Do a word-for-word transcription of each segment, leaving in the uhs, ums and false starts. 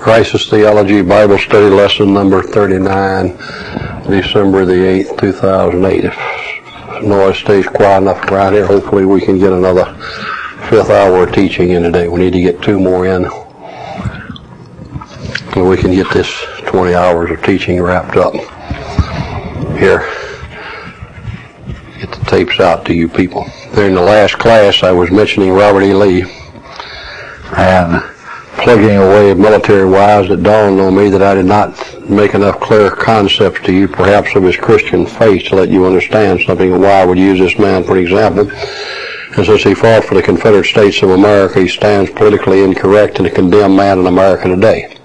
Crisis Theology Bible Study Lesson number thirty-nine, December the eighth, two thousand eight. If noise stays quiet enough around here, hopefully we can get another fifth hour of teaching in today. We need to get two more in, and we can get this twenty hours of teaching wrapped up. Here, get the tapes out to you people. During the last class, I was mentioning Robert E. Lee, and plugging away military-wise, it dawned on me that I did not make enough clear concepts to you, perhaps of his Christian faith, to let you understand something of why I would use this man for example. And since he fought for the Confederate States of America, he stands politically incorrect and a condemned man in America today.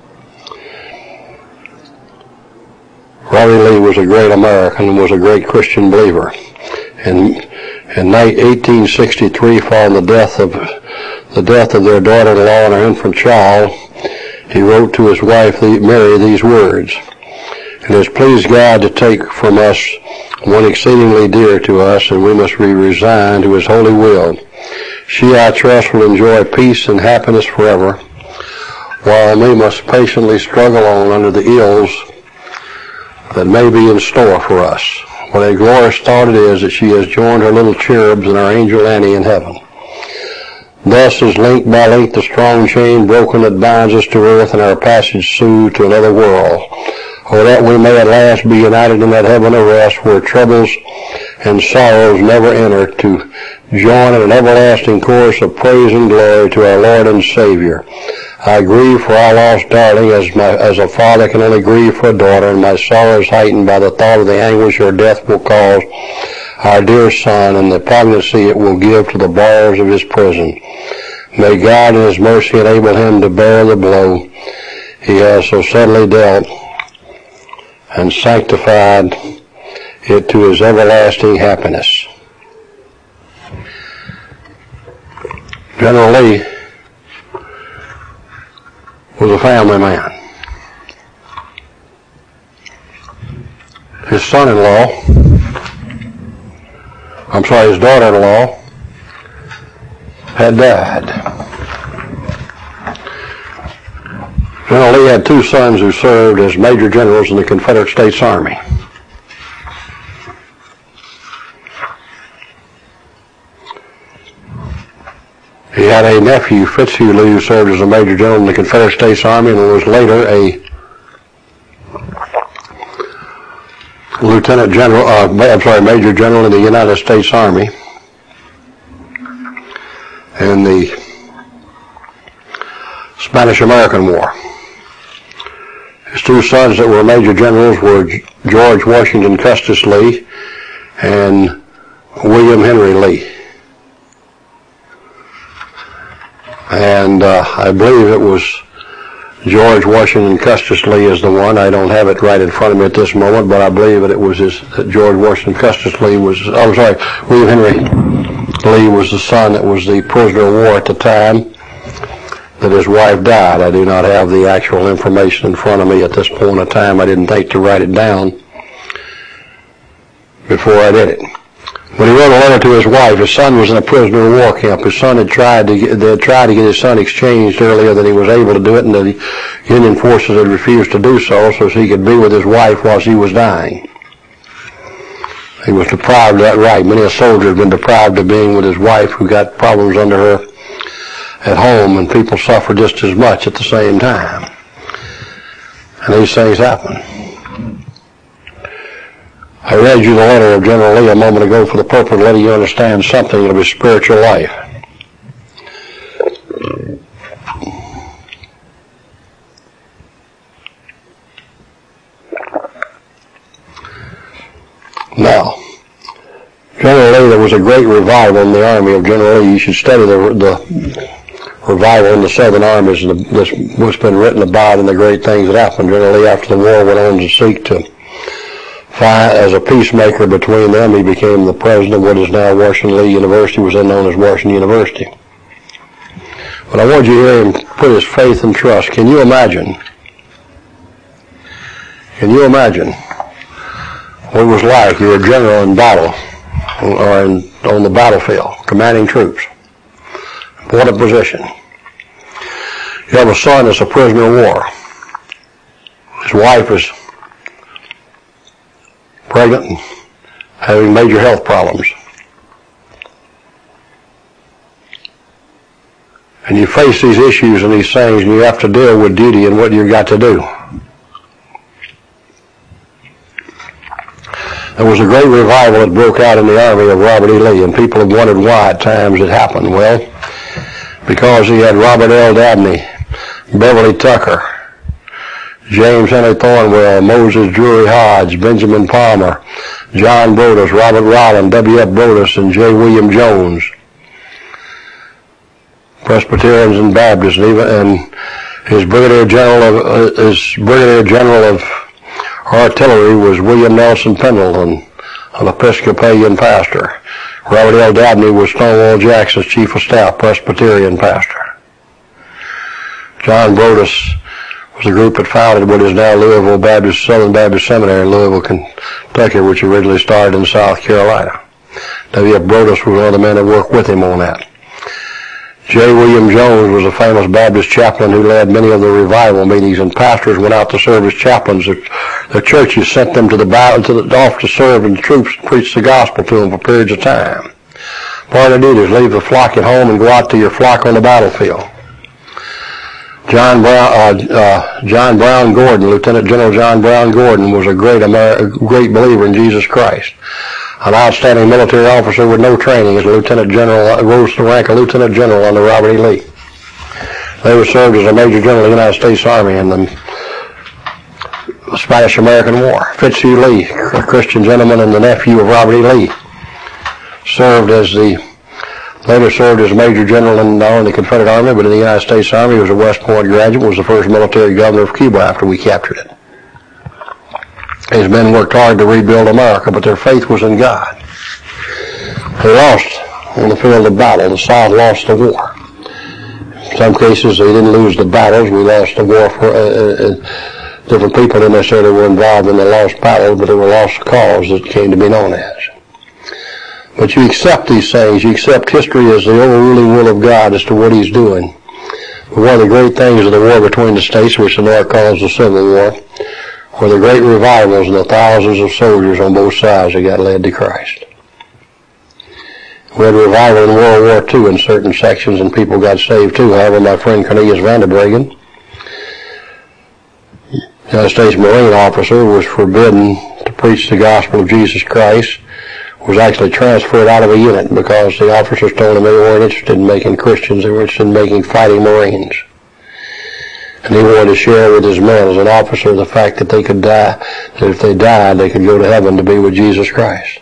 Robert Lee was a great American and was a great Christian believer. And in eighteen sixty-three, following the death of the death of their daughter-in-law and her infant child, he wrote to his wife Mary these words: "It has pleased God to take from us one exceedingly dear to us, and we must be resigned to his holy will. She, I trust, will enjoy peace and happiness forever, while we must patiently struggle on under the ills that may be in store for us. What a glorious thought it is that she has joined her little cherubs and our angel Annie in heaven. Thus is link by link the strong chain broken that binds us to earth and our passage through to another world, or that we may at last be united in that heaven of rest where troubles and sorrows never enter, to join in an everlasting chorus of praise and glory to our Lord and Savior. I grieve for our lost darling as my as a father can only grieve for a daughter, and my sorrow is heightened by the thought of the anguish her death will cause our dear son and the poignancy it will give to the bars of his prison. May God in his mercy enable him to bear the blow he has so suddenly dealt, and sanctified it to his everlasting happiness." General Lee was a family man. His son-in-law, I'm sorry, his daughter-in-law had died. General Lee had two sons who served as major generals in the Confederate States Army. He had a nephew, Fitzhugh Lee, who served as a major general in the Confederate States Army and was later a lieutenant general, uh, I'm sorry, major general in the United States Army. In the Spanish-American War. His two sons that were major generals were George Washington Custis Lee and William Henry Lee. And uh, I believe it was George Washington Custis Lee is the one. I don't have it right in front of me at this moment, but I believe that it was his, that George Washington Custis Lee was, I'm sorry, William Henry Lee was the son that was the prisoner of war at the time that his wife died. I do not have the actual information in front of me at this point in time. I didn't think to write it down before I did it. When he wrote a letter to his wife, his son was in a prisoner of war camp. His son had tried to get, they had tried to get his son exchanged earlier than he was able to do it, and the Union forces had refused to do so, so he could be with his wife while she was dying. He was deprived of that right. Many a soldier had been deprived of being with his wife who got problems under her at home, and people suffer just as much at the same time. And these things happen. I read you the letter of General Lee a moment ago for the purpose of letting you understand something of his spiritual life. Now, General Lee, there was a great revival in the army of General Lee. You should study the, the revival in the Southern armies, and the, what's been written about and the great things that happened. General Lee, after the war, went on to seek to find, as a peacemaker between them, he became the president of what is now Washington Lee University, was then known as Washington University. But I want you to hear him put his faith and trust. Can you imagine? Can you imagine what it was like? You're a general in battle, or in, on the battlefield, commanding troops. What a position. You have a son that's a prisoner of war. his wife was pregnant and having major health problems. And you face these issues and these things, and you have to deal with duty and what you've got to do. There was a great revival that broke out in the army of Robert E. Lee, and people have wondered why at times it happened. Well, because he had Robert L. Dabney, Beverly Tucker, James Henry Thornwell, Moses Drury Hodge, Benjamin Palmer, John Brodus, Robert Rowland, W F Brodus, and J. William Jones. Presbyterians and Baptists, and, even, and his brigadier general of uh, his brigadier general of artillery was William Nelson Pendleton, an Episcopalian pastor. Robert L. Dabney was Stonewall Jackson's chief of staff, Presbyterian pastor. John Brodus was a group that founded what is now Louisville Baptist Southern Baptist Seminary in Louisville, Kentucky, which originally started in South Carolina. W F Brodus was one of the men that worked with him on that. J. William Jones was a famous Baptist chaplain who led many of the revival meetings, and pastors went out to serve as chaplains. The churches sent them to the battle, to the off to serve, and the troops preached the gospel to them for periods of time. Part of the duty is leave the flock at home and go out to your flock on the battlefield. John Brown, uh, uh, John Brown Gordon, Lieutenant General John Brown Gordon, was a great Amer- a great believer in Jesus Christ. An outstanding military officer with no training as a lieutenant general, rose to the rank of lieutenant general under Robert E. Lee. They were served as a major general of the United States Army in the Spanish-American War. Fitzhugh Lee, a Christian gentleman and the nephew of Robert E. Lee, served as the, later served as major general in not only the Confederate Army, but in the United States Army. He was a West Point graduate, was the first military governor of Cuba after we captured it. His men worked hard to rebuild America, but their faith was in God. They lost on the field of battle. The South lost the war. In some cases, they didn't lose the battles. We lost the war for uh, uh, different people didn't necessarily were involved in the lost battle, but they were lost cause that came to be known as. But you accept these things. You accept history as the overruling will of God as to what He's doing. But one of the great things of the war between the states, which the North calls the Civil War, were the great revivals and the thousands of soldiers on both sides that got led to Christ. We had revival in World War Two in certain sections, and people got saved too. However, my friend Cornelius Vanderbregen, United States Marine officer, was forbidden to preach the gospel of Jesus Christ, was actually transferred out of a unit because the officers told him they weren't interested in making Christians, they were interested in making fighting Marines. And he wanted to share with his men as an officer the fact that they could die, that if they died, they could go to heaven to be with Jesus Christ.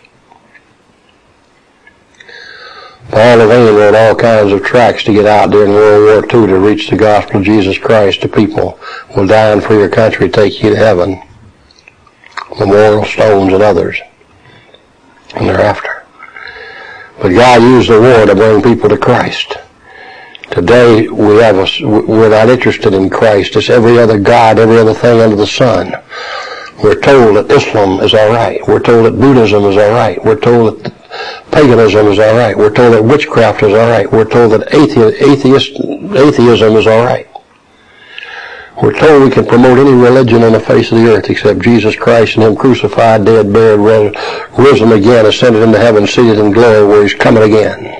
Paul Levine wrote all kinds of tracts to get out during World War Two to reach the gospel of Jesus Christ to people. Will dying for your country take you to heaven? Memorial stones and others. And thereafter. But God used the war to bring people to Christ. Today, we have a, we're not interested in Christ. It's every other God, every other thing under the sun. We're told that Islam is all right. We're told that Buddhism is all right. We're told that paganism is all right. We're told that witchcraft is all right. We're told that athe- atheist, atheism is all right. We're told we can promote any religion on the face of the earth except Jesus Christ and Him crucified, dead, buried, risen again, ascended into heaven, seated in glory where He's coming again.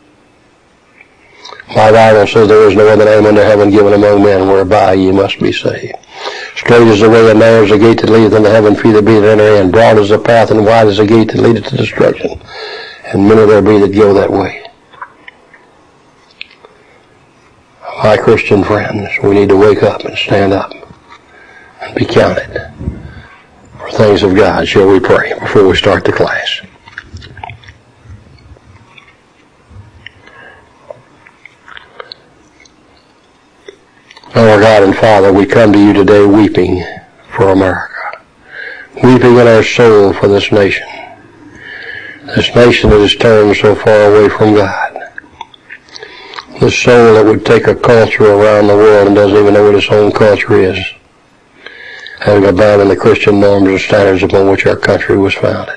My Bible says there is no other name under heaven given among men whereby ye must be saved. Straight is the way, and narrow is the gate that leadeth unto heaven, few there be that enter in. Broad is the path, and wide is the gate that leadeth to destruction, and many there be that go that way. My Christian friends, we need to wake up and stand up and be counted for things of God. Shall we pray before we start the class? Our God and Father, we come to you today weeping for America, weeping in our soul for this nation, this nation that has turned so far away from God, this soul that would take a culture around the world and doesn't even know what its own culture is, having abandoned the Christian norms and standards upon which our country was founded.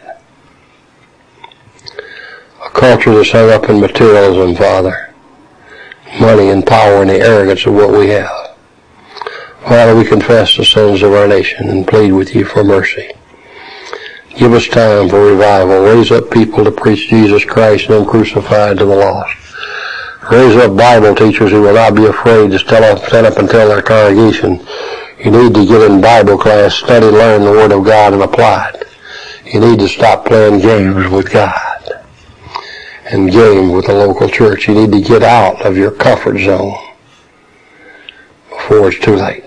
A culture that's hung up in materialism, Father, money and power and the arrogance of what we have. Father, we confess the sins of our nation and plead with you for mercy. Give us time for revival. Raise up people to preach Jesus Christ and Him crucified to the lost. Raise up Bible teachers who will not be afraid to stand up, stand up and tell their congregation, you need to get in Bible class, study, learn the Word of God, and apply it. You need to stop playing games with God and game with the local church. You need to get out of your comfort zone before it's too late.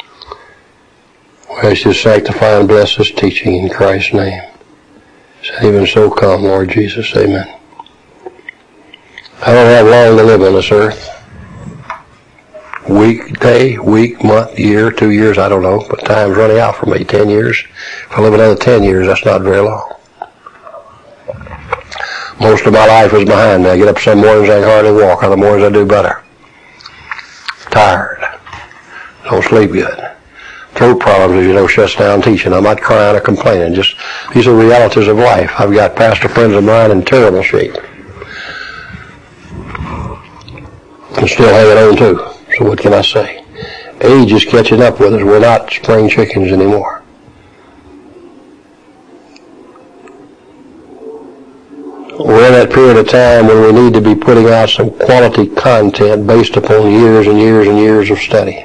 We ask you to sanctify and bless this teaching in Christ's name. So even so come, Lord Jesus. Amen. I don't have long to live on this earth. Week, day, week, month, year, two years, I don't know, but time's running out for me. Ten years. If I live another ten years, that's not very long. Most of my life is behind me. I get up some mornings I can hardly walk. Other mornings I do better. Tired. Don't sleep good. Throat problems, you know, shuts down teaching. I'm not crying or complaining. Just, these are realities of life. I've got pastor friends of mine in terrible shape. And still hanging on too. So what can I say? Age is catching up with us. We're not spring chickens anymore. We're in that period of time when we need to be putting out some quality content based upon years and years and years of study.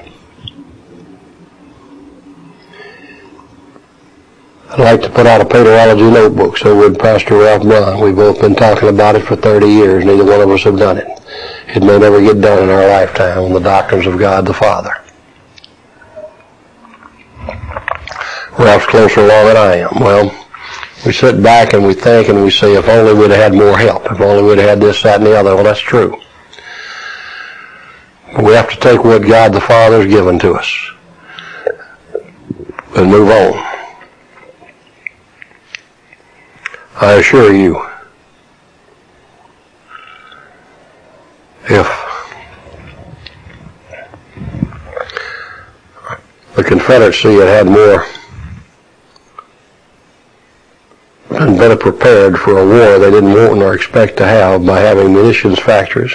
I'd like to put out a paterology notebook, so would Pastor Ralph Brown. We've both been talking about it for thirty years. Neither one of us have done it. It may never get done in our lifetime on the doctrines of God the Father. Ralph's closer along than I am. Well, we sit back and we think and we say, if only we'd have had more help. If only we'd have had this, that, and the other. Well, that's true. But we have to take what God the Father has given to us and move on. I assure you, if the Confederacy had had more and better prepared for a war they didn't want nor expect to have by having munitions factories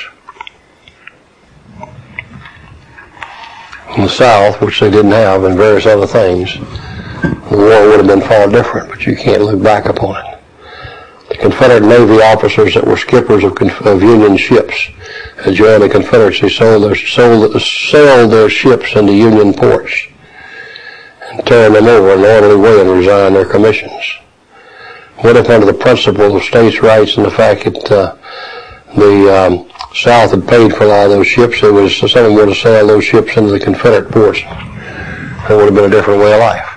in the South, which they didn't have, and various other things, the war would have been far different, but you can't look back upon it. The Confederate Navy officers that were skippers of, of Union ships had joined the Confederacy, sold their, sold, sailed their ships into Union ports and turned them over in an orderly way and resigned their commissions. What if under the principle of states' rights and the fact that uh, the um, South had paid for a lot of those ships, it was someone would have sailed those ships into the Confederate ports. It would have been a different way of life.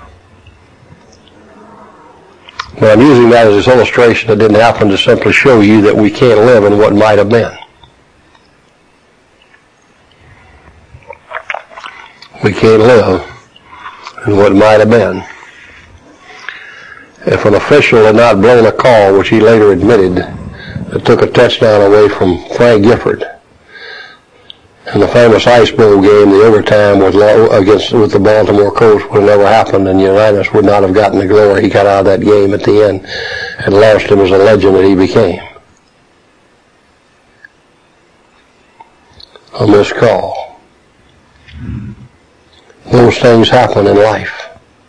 But I'm using that as this illustration that didn't happen to simply show you that we can't live in what might have been. We can't live in what might have been. If an official had not blown a call, which he later admitted, that took a touchdown away from Frank Gifford, in the famous Ice Bowl game, the overtime with, against, with the Baltimore Colts would have never happened, and Unitas would not have gotten the glory he got out of that game at the end and lost him as a legend that he became. A missed call. Those things happen in life.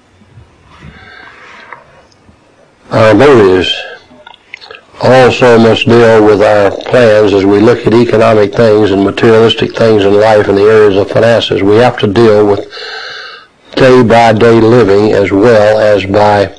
Our motives also must deal with our plans as we look at economic things and materialistic things in life in the areas of finances. We have to deal with day-by-day living as well as by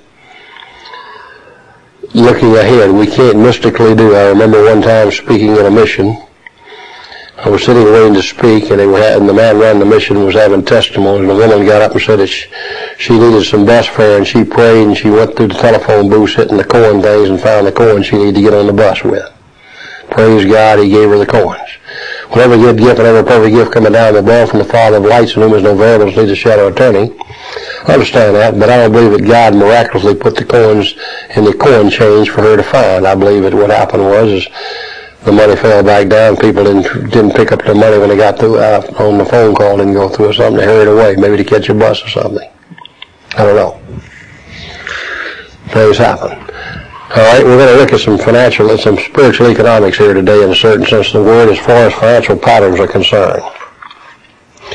looking ahead. We can't mystically do. I remember one time speaking in a mission. I was sitting waiting to speak, and, they were, and the man running the mission was having testimony, and the woman got up and said that she, she needed some bus fare, and she prayed, and she went through the telephone booth, hitting the coin things, and found the coins she needed to get on the bus with. Praise God, He gave her the coins. Whenever good gift and every perfect gift coming down the ball from the Father of lights, in whom is no variables, needs a shadow of turning. I understand that, but I don't believe that God miraculously put the coins in the coin change for her to find. I believe that what happened was is the money fell back down. People didn't didn't pick up their money when they got through uh, on the phone call, didn't go through or something. They hurried away, maybe to catch a bus or something. I don't know. Things happen. All right, we're going to look at some financial and some spiritual economics here today in a certain sense of the word as far as financial patterns are concerned.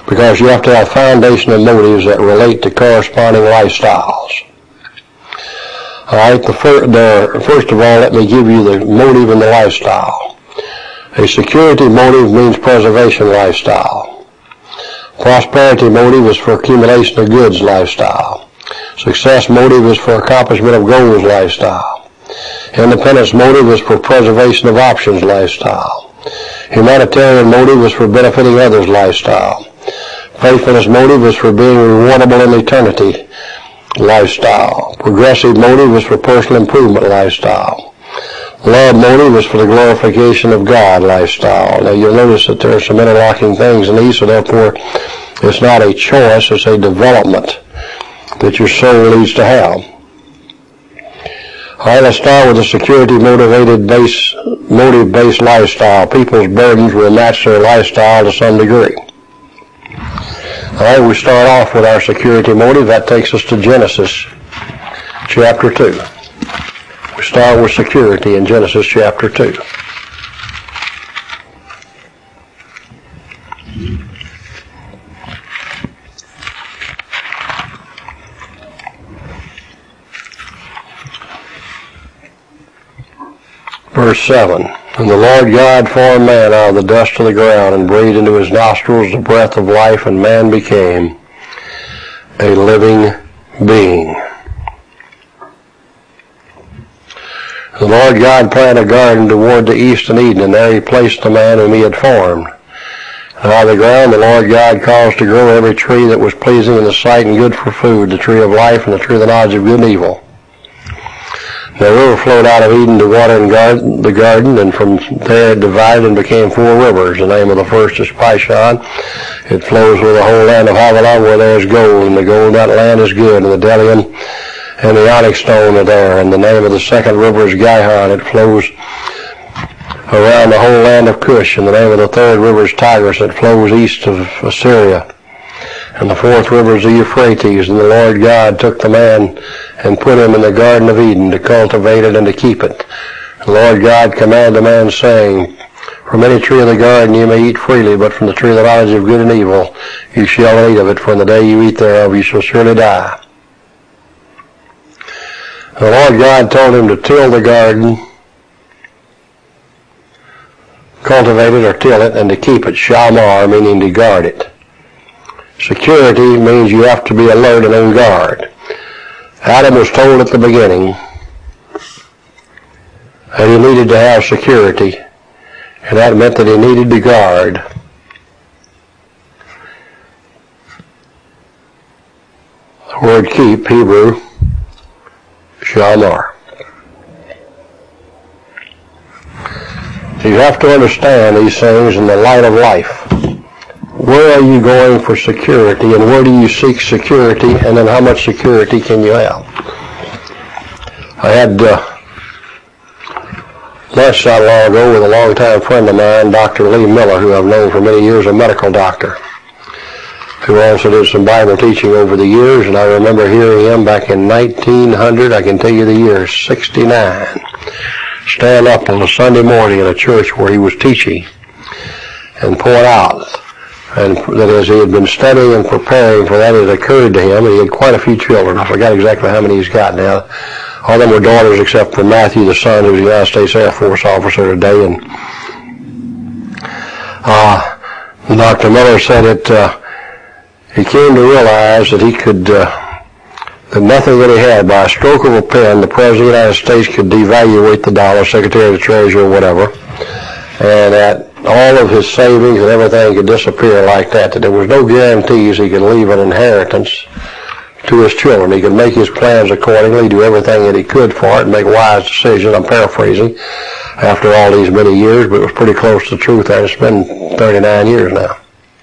because you have to have foundational motives that relate to corresponding lifestyles. All right, the fir- the, first of all, let me give you the motive and the lifestyle. A security motive means preservation lifestyle. Prosperity motive is for accumulation of goods lifestyle. Success motive is for accomplishment of goals lifestyle. Independence motive is for preservation of options lifestyle. Humanitarian motive is for benefiting others lifestyle. Faithfulness motive is for being rewardable in eternity lifestyle. Progressive motive is for personal improvement lifestyle. Love motive is for the glorification of God lifestyle. Now you'll notice that there are some interlocking things in these, so therefore it's not a choice, it's a development that your soul needs to have. All right, let's start with the security-motivated base, motive-based lifestyle. People's burdens will match their lifestyle to some degree. All right, we start off with our security motive. That takes us to Genesis chapter two. We start with security in Genesis chapter two. Verse seven, and the Lord God formed man out of the dust of the ground and breathed into his nostrils the breath of life, and man became a living being. The Lord God planted a garden toward the east in Eden, and there he placed the man whom he had formed. And out of the ground the Lord God caused to grow every tree that was pleasing in the sight and good for food, the tree of life and the tree of the knowledge of good and evil. The river flowed out of Eden to water in garden, the garden, and from there it divided and became four rivers. The name of the first is Pishon. It flows with the whole land of Havilah, where there is gold, and the gold of that land is good, and the bdellium and the onyx stone are there. And the name of the second river is Gihon. It flows around the whole land of Cush. And the name of the third river is Tigris. It flows east of Assyria. And the fourth river is the Euphrates. And the Lord God took the man and put him in the Garden of Eden to cultivate it and to keep it. The Lord God commanded the man, saying, from any tree of the garden you may eat freely, but from the tree of the knowledge of good and evil you shall not eat of it, for in the day you eat thereof you shall surely die. The Lord God told him to till the garden, cultivate it or till it, and to keep it, shamar, meaning to guard it. Security means you have to be alert and on guard. Adam was told at the beginning that he needed to have security, and that meant that he needed to guard. The word keep, Hebrew, shamar. You have to understand these things in the light of life. Where are you going for security, and where do you seek security, and then how much security can you have? I had uh, lunch not long ago with a longtime friend of mine, Doctor Lee Miller, who I've known for many years, a medical doctor, who also did some Bible teaching over the years, and I remember hearing him back in nineteen hundred, I can tell you the year, sixty-nine, stand up on a Sunday morning in a church where he was teaching and point out, and that as he had been studying and preparing for that, it occurred to him, and he had quite a few children. I forgot exactly how many he's got now. All of them were daughters except for Matthew, the son, who was a United States Air Force officer today. And uh, Doctor Miller said that uh, he came to realize that he could, uh, that nothing that he had, by a stroke of a pen, the President of the United States could devaluate the dollar, Secretary of the Treasury, or whatever, and that all of his savings and everything could disappear like that, that there was no guarantees he could leave an inheritance to his children. He could make his plans accordingly, do everything that he could for it, and make wise decisions. I'm paraphrasing after all these many years, but it was pretty close to the truth, and it's been thirty-nine years now.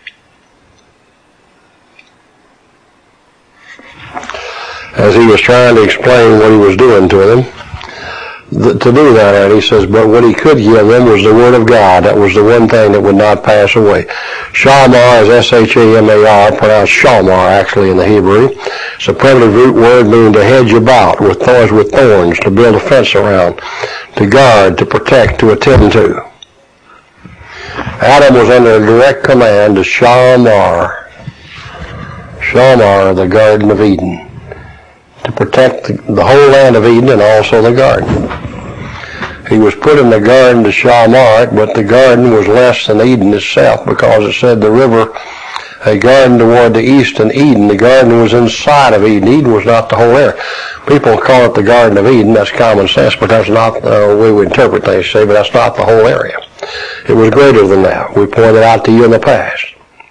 As he was trying to explain what he was doing to them, to do that, and he says, but what he could give them was the Word of God. That was the one thing that would not pass away. Shamar is S H A M A R, pronounced shamar actually in the Hebrew. It's a primitive root word meaning to hedge about, with thorns, with thorns, to build a fence around, to guard, to protect, to attend to. Adam was under a direct command to shamar, Shamar, the Garden of Eden, to protect the, the whole land of Eden and also the garden. He was put in the garden to Shamar, but the garden was less than Eden itself, because it said the river, a garden toward the east and Eden. The garden was inside of Eden. Eden was not the whole area. People call it the Garden of Eden. That's common sense, but that's not the way we interpret things, say, but that's not the whole area. It was greater than that. We pointed out to you in the past.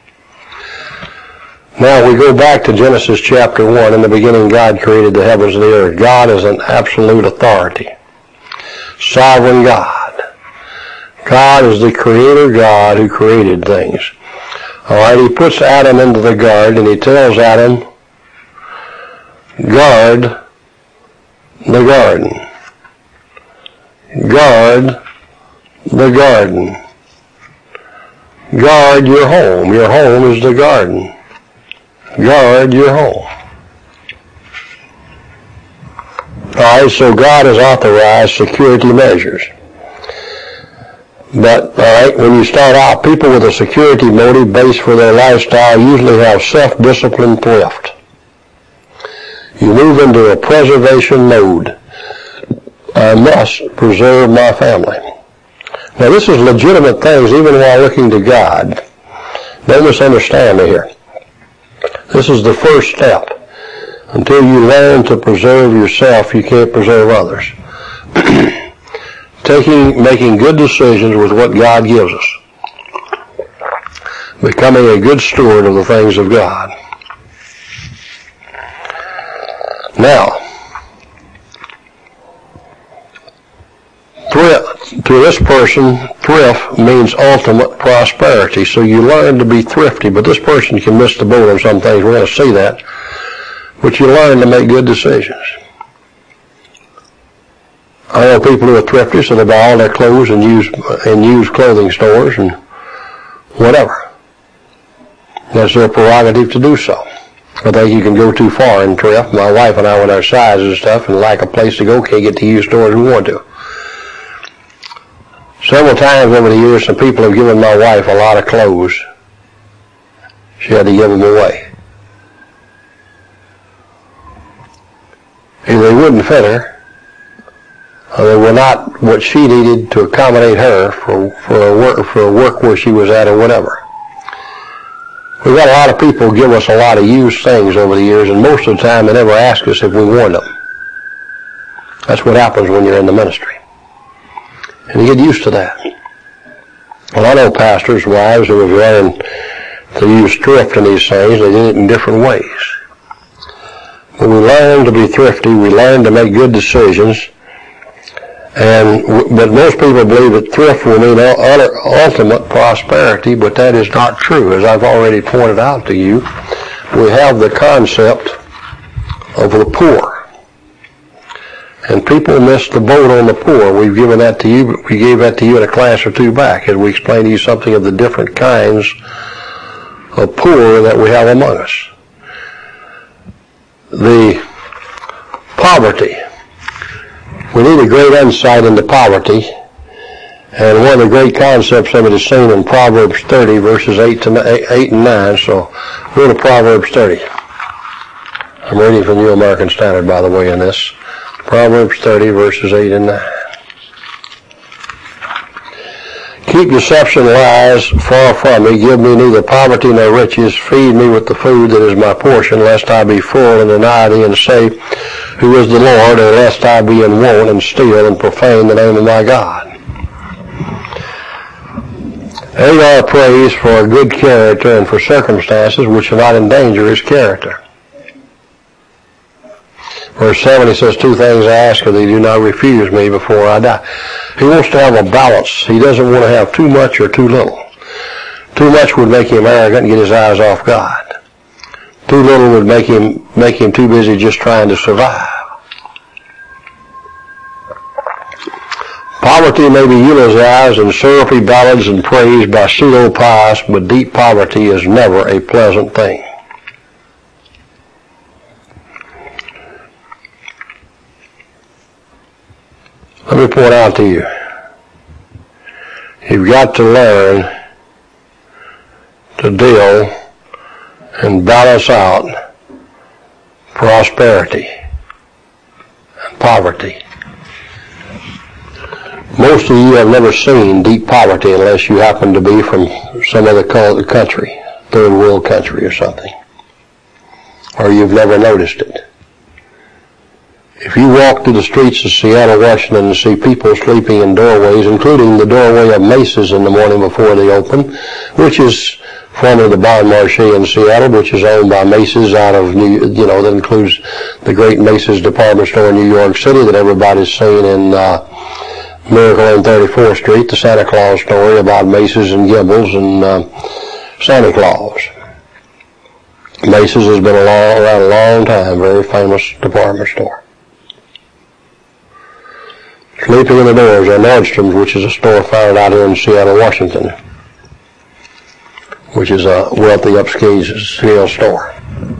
Now we go back to Genesis chapter one. In the beginning, God created the heavens and the earth. God is an absolute authority. Sovereign God. God is the creator God who created things. All right, he puts Adam into the garden, and he tells Adam, guard the garden. Guard the garden. Guard your home. Your home is the garden. Guard your home. All right, so God has authorized security measures. But, all right, when you start out, people with a security motive base for their lifestyle usually have self-discipline thrift. You move into a preservation mode. I must preserve my family. Now, this is legitimate things even while looking to God. Don't misunderstand me here. This is the first step. Until you learn to preserve yourself, you can't preserve others. Taking, making good decisions with what God gives us. Becoming a good steward of the things of God. Now, thrift, to this person, thrift means ultimate prosperity. So you learn to be thrifty, but this person can miss the boat on some things. We're going to see that. But you learn to make good decisions. I know people who are thrifty, so they buy all their clothes and use and use clothing stores and whatever. That's their prerogative to do so. I think you can go too far in thrift. My wife and I, with our sizes and stuff, and lack a place to go, can't get to use stores we want to. Several times over the years, some people have given my wife a lot of clothes. She had to give them away. Either they wouldn't fit her, or they were not what she needed to accommodate her for, for, a work, for a work where she was at or whatever. We've got a lot of people give us a lot of used things over the years, and most of the time they never ask us if we want them. That's what happens when you're in the ministry. And you get used to that. Well, I know pastors' wives who have learned to use thrift in these things. They did it in different ways. When we learn to be thrifty, we learn to make good decisions. And but most people believe that thrift will mean ultimate prosperity, but that is not true. As I've already pointed out to you, we have the concept of the poor. And people miss the boat on the poor. We've given that to you. We gave that to you in a class or two back, as we explained to you something of the different kinds of poor that we have among us. The poverty. We need a great insight into poverty, and one of the great concepts of it is seen in Proverbs thirty, verses eight to eight and nine. So, go to Proverbs thirty. I'm reading from New American Standard, by the way, in this. Proverbs thirty, verses eight and nine. Keep deception and lies far from me. Give me neither poverty nor riches. Feed me with the food that is my portion, lest I be full and deny thee and say, who is the Lord, or lest I be in want and steal and profane the name of my God. Agar prays for a good character and for circumstances which will not endanger his character. Verse seven, he says, two things I ask of thee, do not refuse me before I die. He wants to have a balance. He doesn't want to have too much or too little. Too much would make him arrogant and get his eyes off God. Too little would make him make him too busy just trying to survive. Poverty may be eulogized in syrupy ballads and praised by pseudo-pious, but deep poverty is never a pleasant thing. Let me point out to you, you've got to learn to deal and and balance out prosperity and poverty. Most of you have never seen deep poverty unless you happen to be from some other country, third world country or something, or you've never noticed it. If you walk through the streets of Seattle, Washington, and see people sleeping in doorways, including the doorway of Macy's in the morning before they open, which is formerly the Bon Marché in Seattle, which is owned by Macy's out of New, you know, that includes the great Macy's department store in New York City that everybody's seen in uh, Miracle on thirty-fourth Street, the Santa Claus story about Macy's and Gimbels and uh, Santa Claus. Macy's has been a long, around a long time, very famous department store. Sleeping in the doors are Nordstrom's, which is a store found out here in Seattle, Washington, which is a wealthy upscale store.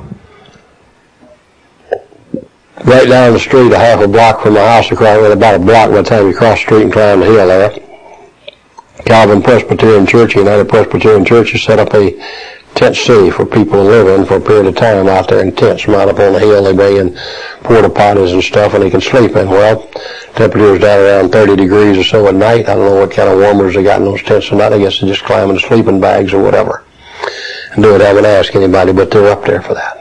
Right down the street, a half a block from my house, across, about a block by the time you cross the street and climb the hill there, Calvin Presbyterian Church, United Presbyterian Church, has set up a tent city for people to live in for a period of time out there in tents. Right up on the hill, they bring in porta potties and stuff, and they can sleep in. Well, temperature's down around thirty degrees or so at night. I don't know what kind of warmers they got in those tents or not. I guess they just climb in sleeping bags or whatever and do it. I haven't asked anybody, but they're up there for that.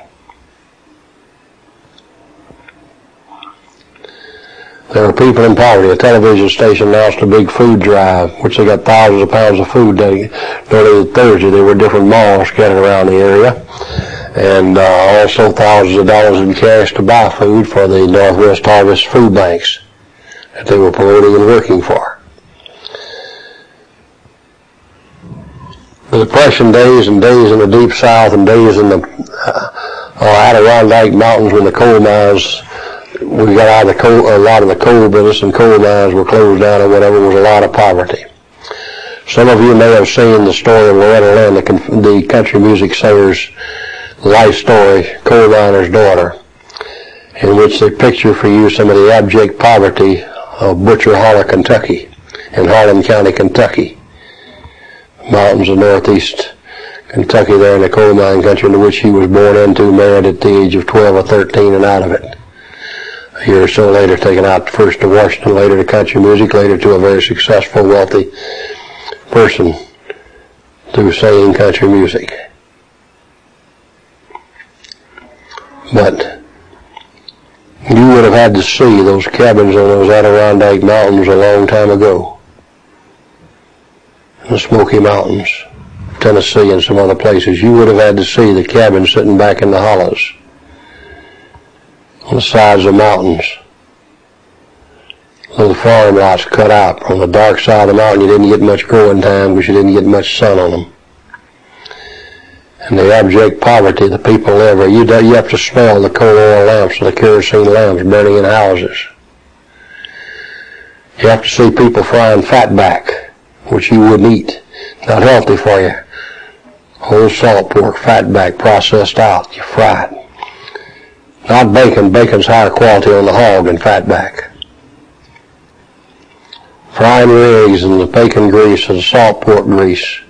There are people in poverty. A television station announced a big food drive, which they got thousands of pounds of food during Thursday. There were different malls scattered around the area, and uh, also thousands of dollars in cash to buy food for the Northwest Harvest food banks that they were promoting and working for. The Depression days and days in the Deep South and days in the uh, Adirondack Mountains when the coal mines, we got out of the coal, a lot of the coal business and coal mines were closed down or whatever, was a lot of poverty. Some of you may have seen the story of Loretta Lynn, the, the country music singer's life story, Coal Miner's Daughter, in which they picture for you some of the abject poverty of Butcher Holler, Kentucky, in Harlan County, Kentucky. Mountains of northeast Kentucky there in the coal mine country into which he was born into, married at the age of twelve or thirteen and out of it. A year or so later taken out first to Washington, later to country music, later to a very successful, wealthy person through singing country music. But you would have had to see those cabins on those Adirondack Mountains a long time ago. In the Smoky Mountains, Tennessee and some other places. You would have had to see the cabins sitting back in the hollows on the sides of mountains. Little farm lots cut out. On the dark side of the mountain, you didn't get much growing time because you didn't get much sun on them. And the abject poverty the people live there, you, you have to smell the coal oil lamps and the kerosene lamps burning in houses. You have to see people frying fatback, which you wouldn't eat. Not healthy for you. Whole salt pork, fatback, processed out. You fry it. Not bacon. Bacon's higher quality on the hog than fatback. Frying your eggs in the bacon grease and the salt pork grease.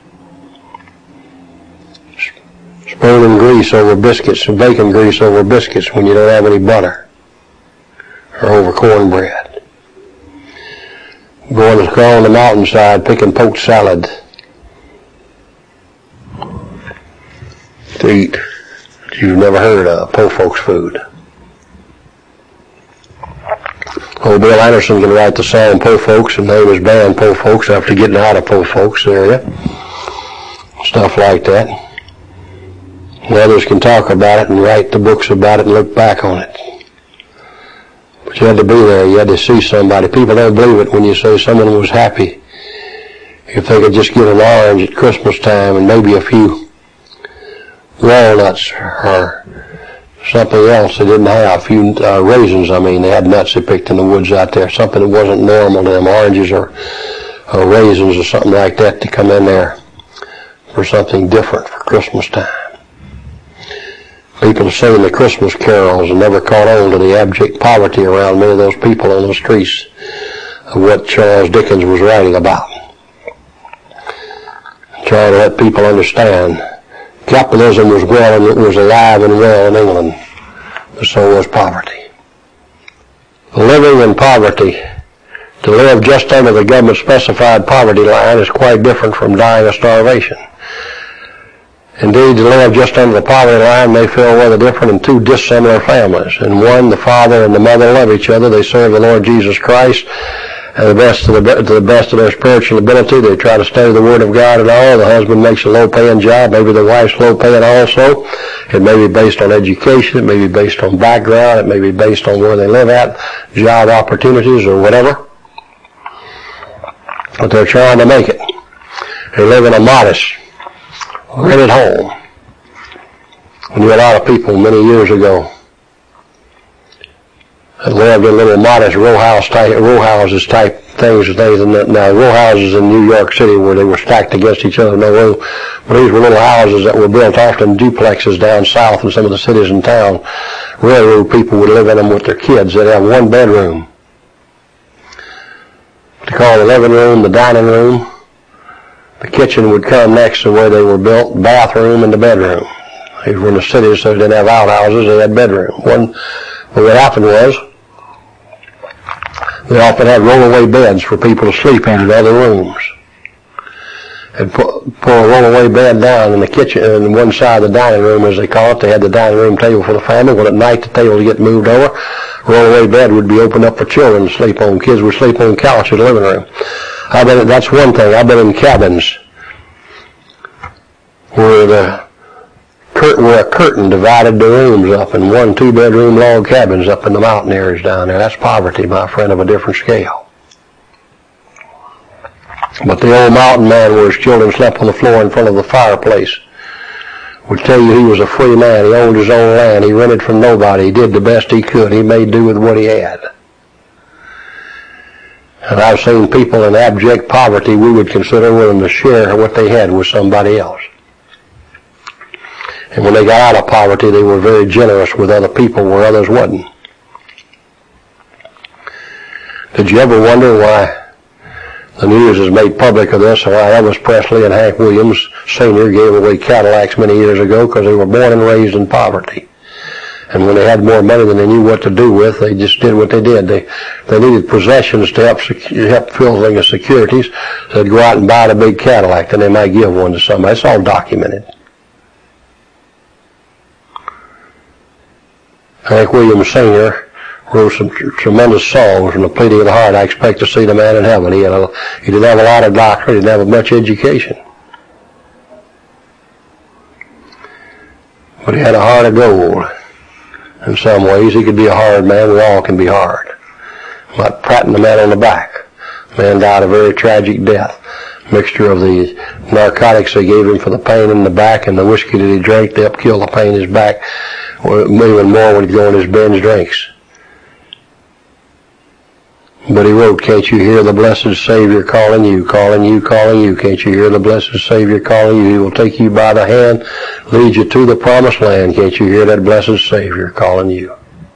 Spooning grease over biscuits and bacon grease over biscuits when you don't have any butter. Or over cornbread. Going on the mountainside picking poached salad to eat that you've never heard of, poor folks' food. Old Bill Anderson can write the song Poor Folks and name his band Poor Folks after getting out of Poor Folks area. Stuff like that. And others can talk about it and write the books about it and look back on it. But you had to be there. You had to see somebody. People don't believe it when you say someone was happy if they could just get an orange at Christmas time and maybe a few walnuts or something else they didn't have. A few uh, raisins, I mean. They had nuts they picked in the woods out there. Something that wasn't normal to them. Oranges or, or raisins or something like that to come in there for something different for Christmas time. People are singing the Christmas carols and never caught on to the abject poverty around many of those people on the streets of what Charles Dickens was writing about. Trying to let people understand Capitalism was well and was alive and well in England, but so was poverty. Living in poverty, to live just under the government-specified poverty line, is quite different from dying of starvation. Indeed, to live just under the poverty line may feel rather different in two dissimilar families. In one, the father and the mother love each other. They serve the Lord Jesus Christ and the best to the, to the best of their spiritual ability. They try to study the Word of God and all. The husband makes a low-paying job. Maybe the wife's low-paying also. It may be based on education. It may be based on background. It may be based on where they live at, job opportunities or whatever. But they're trying to make it. They live in a modest, rented home. I knew a lot of people many years ago that lived in little modest row house type, row houses type things. things and now row houses in New York City where they were stacked against each other, no room. But these were little houses that were built often duplexes down south in some of the cities in town. Railroad people would live in them with their kids. They'd have one bedroom. They call the living room, the dining room. The kitchen would come next to where they were built, bathroom and the bedroom. These were in the cities, so they didn't have outhouses, they had bedroom. One, but what happened was, they often had rollaway beds for people to sleep in in other rooms. And pull, pull a rollaway bed down in the kitchen, in one side of the dining room, as they call it. They had the dining room table for the family. When at night the table would get moved over, rollaway bed would be opened up for children to sleep on. Kids would sleep on couch in the living room. I've been, that's one thing. I've been in cabins where the curtain, where a curtain divided the rooms up in one two-bedroom log cabins up in the mountain areas down there. That's poverty, my friend, of a different scale. But the old mountain man, where his children slept on the floor in front of the fireplace, would tell you he was a free man. He owned his own land. He rented from nobody. He did the best he could. He made do with what he had. And I've seen people in abject poverty we would consider willing to share what they had with somebody else. And when they got out of poverty, they were very generous with other people where others wasn't. Did you ever wonder why the news has made public of this, why Elvis Presley and Hank Williams Senior gave away Cadillacs many years ago? Because they were born and raised in poverty. And when they had more money than they knew what to do with, they just did what they did. They they needed possessions to help secu- help fill the securities. So they'd go out and buy the big Cadillac, then they might give one to somebody. It's all documented. Hank Williams Senior wrote some tr- tremendous songs from the pleading of the heart. I expect to see the man in heaven. He had a, he didn't have a lot of doctrine. He didn't have much education. But he had a heart of gold. In some ways, he could be a hard man. We all can be hard. Like patting the man on the back. The man died a very tragic death. Mixture of the narcotics they gave him for the pain in the back and the whiskey that he drank to help kill the pain in his back. Or even more when he'd go on his binge drinks. But he wrote, can't you hear the blessed Savior calling you, calling you, calling you? Can't you hear the blessed Savior calling you? He will take you by the hand, lead you to the promised land. Can't you hear that blessed Savior calling you?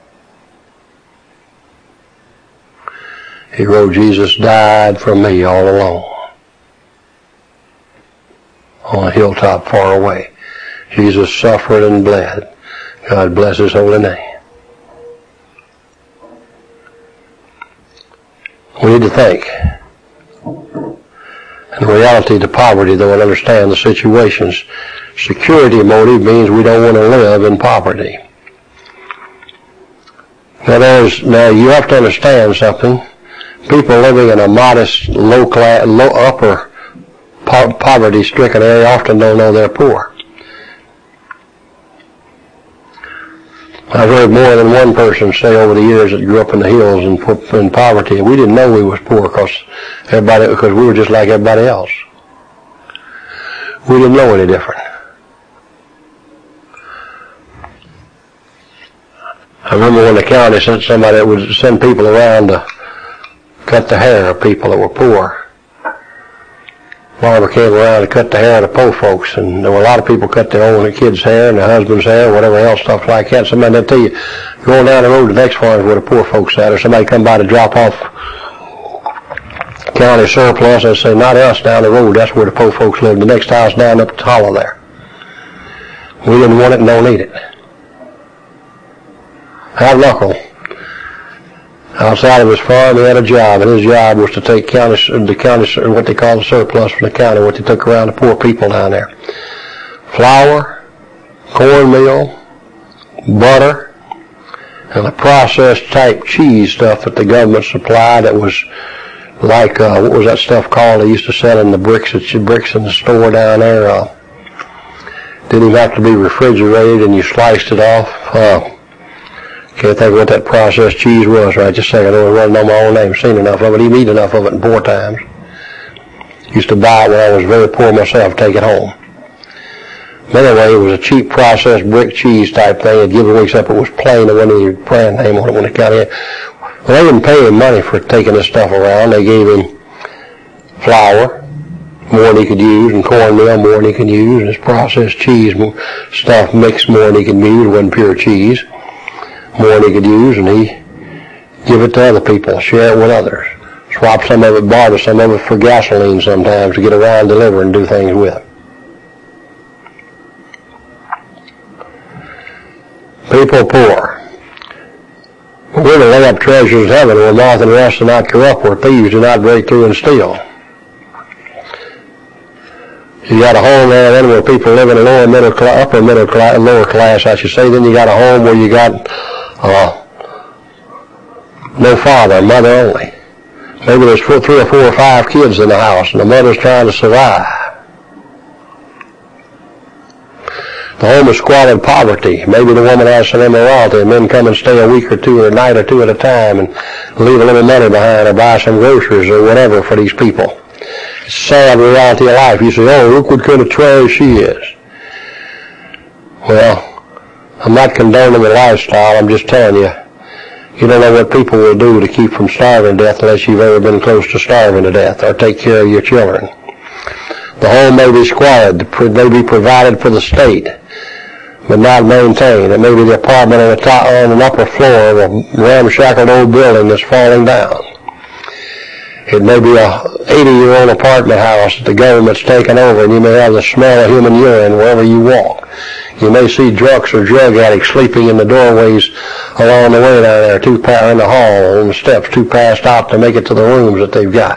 He wrote, Jesus died for me all alone on a hilltop far away. Jesus suffered and bled. God bless his holy name. We need to think. In reality, to poverty, though, and understand the situations. Security motive means we don't want to live in poverty. Now, there's, now you have to understand something. People living in a modest, low class, low upper po- poverty-stricken area often don't know they're poor. I've heard more than one person say over the years that grew up in the hills and in poverty, we didn't know we was poor because everybody, because we were just like everybody else. We didn't know any different. I remember when the county sent somebody that would send people around to cut the hair of people that were poor. Barber came around to cut the hair of the poor folks, and there were a lot of people cut their own kids' hair and their husband's hair, whatever else, stuff like that. Somebody will tell you, going down the road to the next farm is where the poor folks at, or somebody come by to drop off county surplus, they say, not us, down the road, that's where the poor folks live, the next house down up the hollow there. We didn't want it and don't need it. Our uncle, outside of his farm, he had a job, and his job was to take county, the county, what they call the surplus from the county, what they took around the poor people down there. Flour, cornmeal, butter, and a processed type cheese stuff that the government supplied that was like, uh, what was that stuff called they used to sell in the bricks, the bricks in the store down there. Uh, didn't even have to be refrigerated, and you sliced it off. Uh, can't think of what that processed cheese was right just a second. I don't really know my own name, seen enough of it, even eat enough of it in poor times. Used to buy it when I was very poor myself, take it home. But anyway, it was a cheap processed brick cheese type thing. It'd give away except it was plain. There wasn't any brand name on it when it got in. Well, they didn't pay him money for taking this stuff around. They gave him flour, more than he could use, and cornmeal, more than he could use, and his processed cheese stuff mixed more than he could use. It wasn't pure cheese. More than he could use, and he give it to other people, share it with others. Swap some of it, barter some of it for gasoline sometimes to get around, deliver, and do things with. People poor. We're to lay up treasures in heaven where moth and rust do not corrupt, where thieves do not break through and steal. You got a home there then where people live in a lower middle class, upper middle class, lower class, I should say. Then you got a home where you got uh, no father, mother only. Maybe there's four, three or four or five kids in the house, and the mother's trying to survive. The home is squalid poverty. Maybe the woman has some immorality, and men come and stay a week or two or a night or two at a time and leave a little money behind or buy some groceries or whatever for these people. It's a sad reality of life. You say, oh, look what kind of trash she is. Well, I'm not condoning the lifestyle. I'm just telling you, you don't know what people will do to keep from starving to death unless you've ever been close to starving to death or take care of your children. The home may be squalid. It may be provided for the state, but not maintained. It may be the apartment on the top, on an upper floor of a ramshackle old building that's falling down. It may be a eighty-year-old apartment house that the government's taken over, and you may have the smell of human urine wherever you walk. You may see drunks or drug addicts sleeping in the doorways along the way down there, too far in the hall, on the steps, too passed out to make it to the rooms that they've got.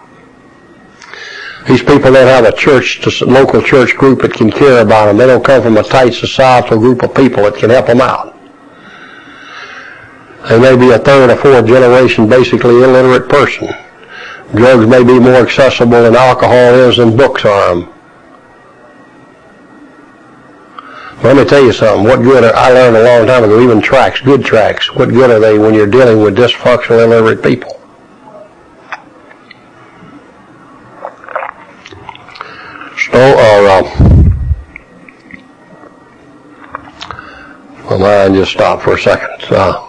These people don't have a church, a local church group that can care about them. They don't come from a tight societal group of people that can help them out. They may be a third or fourth generation basically illiterate person. Drugs may be more accessible than alcohol is than books are them. Let me tell you something. What good are, I learned a long time ago, even tracks, good tracks, what good are they when you're dealing with dysfunctional, illiterate people? So, uh, uh, my mind just stopped for a second. Uh,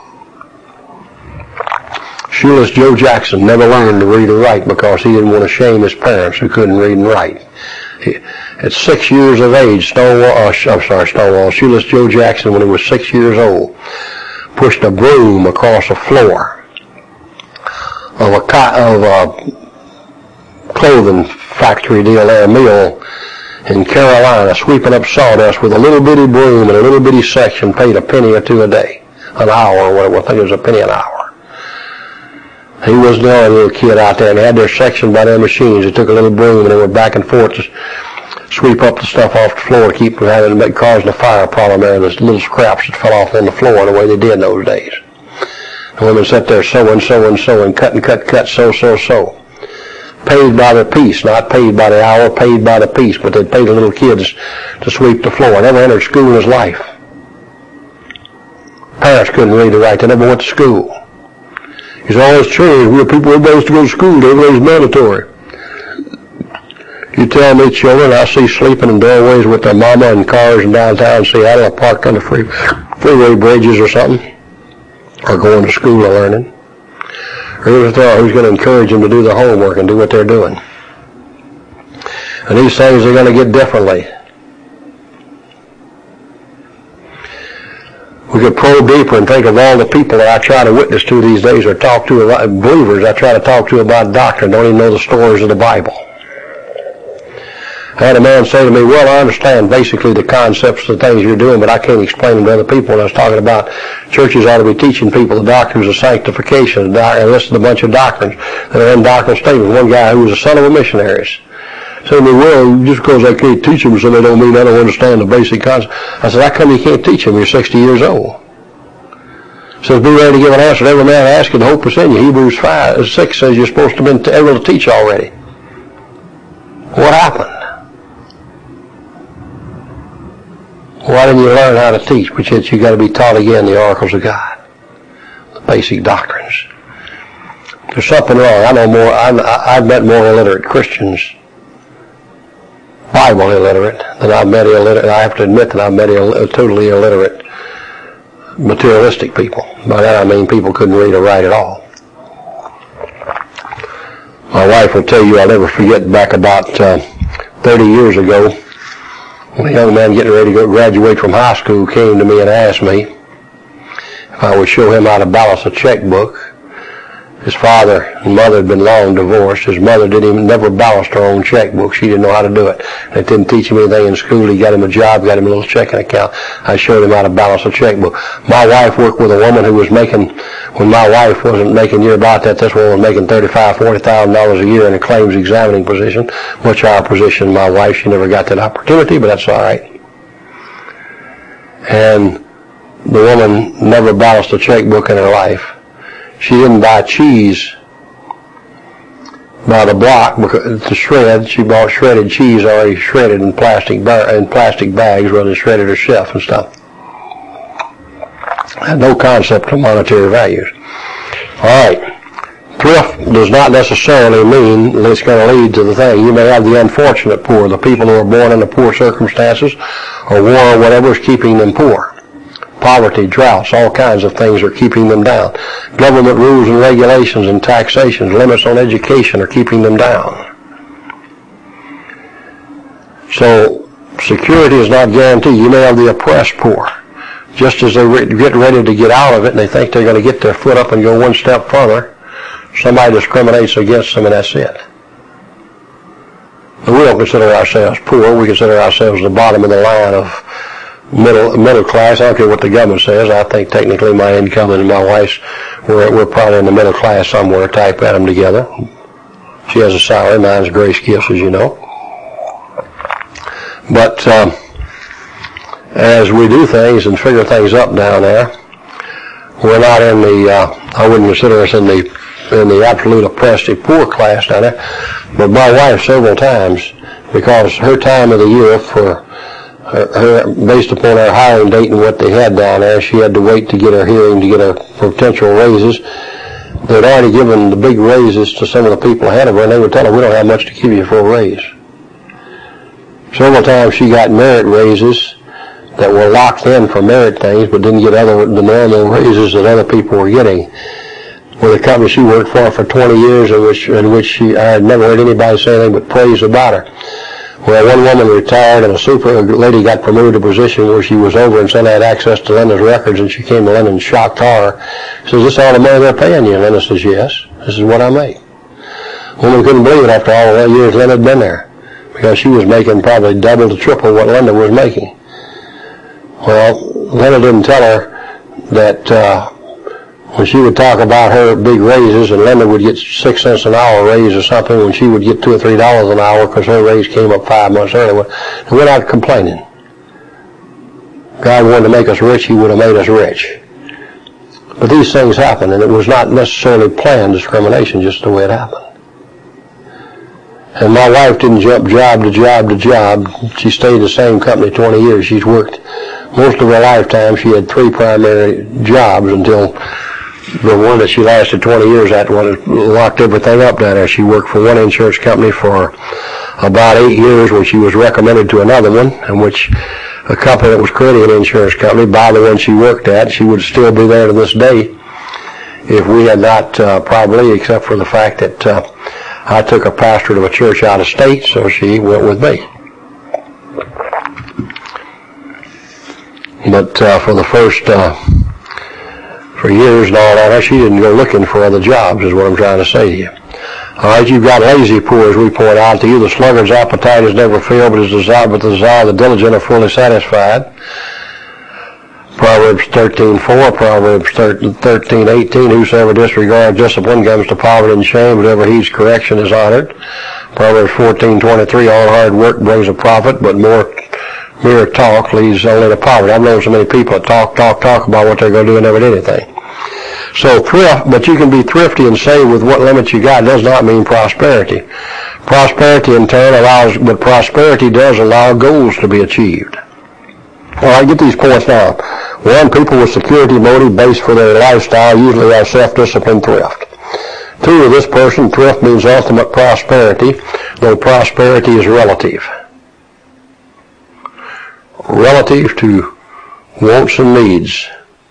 Shoeless Joe Jackson never learned to read or write because he didn't want to shame his parents who couldn't read and write. He, at six years of age, Stonewall, uh, I'm sorry, Stonewall, Shoeless Joe Jackson, when he was six years old, pushed a broom across the floor of a, of a clothing factory deal there, a mill in Carolina, sweeping up sawdust with a little bitty broom and a little bitty section, paid a penny or two a day, an hour or whatever. I think it was a penny an hour. He was the only little kid out there, and they had their section by their machines. They took a little broom and they went back and forth to sweep up the stuff off the floor to keep from having to causing a fire problem there. There's little scraps that fell off on the floor the way they did in those days. The women sat there sewing, sewing, sewing, cut and cut, cut, sew, sew, sew. Paid by the piece, not paid by the hour, paid by the piece, but they paid the little kids to sweep the floor. Never entered school in his life. Parents couldn't read or write. They never went to school. He's always changed. We're people who are supposed to go to school. Everything's mandatory. You tell me children I see sleeping in doorways with their mama in cars in downtown Seattle, parked on the free, freeway bridges or something, or going to school or learning. Or even if they are, who's going to encourage them to do their homework and do what they're doing? And these things are going to get differently. We could probe deeper and think of all the people that I try to witness to these days or talk to, believers I try to talk to about doctrine, don't even know the stories of the Bible. I had a man say to me, well, I understand basically the concepts of the things you're doing, but I can't explain them to other people. And I was talking about churches ought to be teaching people the doctrines of sanctification, and listed a bunch of doctrines that are in doctrinal statements. One guy who was a son of a missionary said to me, well, just because I can't teach them, so they don't mean I don't understand the basic concepts. I said, how come you can't teach them? You're sixty years old. Says, be ready to give an answer to every man asking, the hope is in you. Hebrews five, six says you're supposed to have been able to teach already. What happened? Why didn't you learn how to teach? But yet you got to be taught again the oracles of God, the basic doctrines. There's something wrong. I know more. I'm, I've met more illiterate Christians, Bible illiterate, than I've met illiterate. I have to admit that I've met Ill, totally illiterate, materialistic people. By that I mean people couldn't read or write at all. My wife will tell you, I'll never forget back about uh, thirty years ago, when a young man getting ready to go graduate from high school came to me and asked me if I would show him how to balance a checkbook. His father and mother had been long divorced. His mother didn't even never balanced her own checkbook. She didn't know how to do it. They didn't teach him anything in school. He got him a job, got him a little checking account. I showed him how to balance a checkbook. My wife worked with a woman who was making, when my wife wasn't making near about that, this woman was making thirty-five thousand, forty thousand dollars a year in a claims examining position, much higher position than my wife. She never got that opportunity, but that's all right. And the woman never balanced a checkbook in her life. She didn't buy cheese by the block to shred. She bought shredded cheese already shredded in plastic bar, in plastic bags rather than shredded herself and stuff. Had no concept of monetary values. All right. Thrift does not necessarily mean that it's going to lead to the thing. You may have the unfortunate poor, the people who are born into poor circumstances, or war or whatever is keeping them poor. Poverty, droughts, all kinds of things are keeping them down. Government rules and regulations and taxations, limits on education are keeping them down. So security is not guaranteed. You may have the oppressed poor. Just as they get ready to get out of it and they think they're going to get their foot up and go one step further, somebody discriminates against them and that's it. And we don't consider ourselves poor. We consider ourselves the bottom of the line of middle middle class. I don't care what the government says. I think technically my income and my wife's, we're, we're probably in the middle class somewhere, type at them together. She has a salary, mine's grace gifts, as you know. But um, as we do things and figure things up down there, we're not in the, uh, I wouldn't consider us in the in the absolute oppressed poor class down there. But my wife several times, because her time of the year for Her, her, based upon her hiring date and what they had down there, she had to wait to get her hearing to get her potential raises. They'd already given the big raises to some of the people ahead of her, and they would tell her, we don't have much to give you for a raise. Several times she got merit raises that were locked in for merit things, but didn't get other the normal raises that other people were getting. With a company she worked for for twenty years, in which, in which she, I had never heard anybody say anything but praise about her. Well, one woman retired and a super lady got promoted to a position where she was over and Linda had access to Linda's records, and she came to Linda and shocked her. She says, this is all the money they're paying you? And Linda says, yes, this is what I make. Woman couldn't believe it after all the years Linda had been there, because she was making probably double to triple what Linda was making. Well, Linda didn't tell her that uh, when she would talk about her big raises and Linda would get six cents an hour raise or something, when she would get two or three dollars an hour because her raise came up five months earlier, and we're not complaining. God wanted to make us rich, He would have made us rich. But these things happen, and it was not necessarily planned discrimination, just the way it happened. And my wife didn't jump job to job to job. She stayed the same company twenty years. She's worked most of her lifetime. She had three primary jobs until the one that she lasted twenty years at, one locked everything up down there. She worked for one insurance company for about eight years when she was recommended to another one, in which a company that was creating an insurance company by the one she worked at. She would still be there to this day if we had not uh, probably, except for the fact that uh, I took a pastorate of a church out of state, so she went with me. But uh, for the first, uh, for years and all that, she didn't go looking for other jobs, is what I'm trying to say to you. All right, you've got lazy poor, as we point out to you. The sluggard's appetite is never filled, but his desire, but the desire of the diligent are fully satisfied. Proverbs thirteen four, Proverbs thirteen eighteen, whosoever disregards discipline comes to poverty and shame, whoever heeds correction is honored. Proverbs fourteen twenty-three, all hard work brings a profit, but more mere talk leads only to poverty. I've known so many people that talk, talk, talk about what they're going to do and never did anything. So thrift, but you can be thrifty and save with what limits you got does not mean prosperity. Prosperity in turn allows, but prosperity does allow goals to be achieved. All right, get these points down. One, people with security motive based for their lifestyle usually have self-discipline thrift. Two, to this person, thrift means ultimate prosperity, though prosperity is relative. Relative to wants and needs.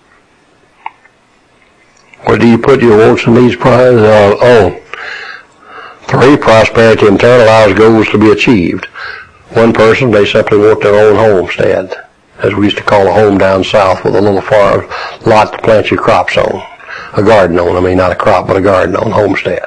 Where do you put your wants and needs prize? Uh, oh. Three, prosperity in turn allows goals to be achieved. One person, they simply want their own homestead, as we used to call a home down south with a little farm lot to plant your crops on. A garden on, I mean not a crop, but a garden on, homestead.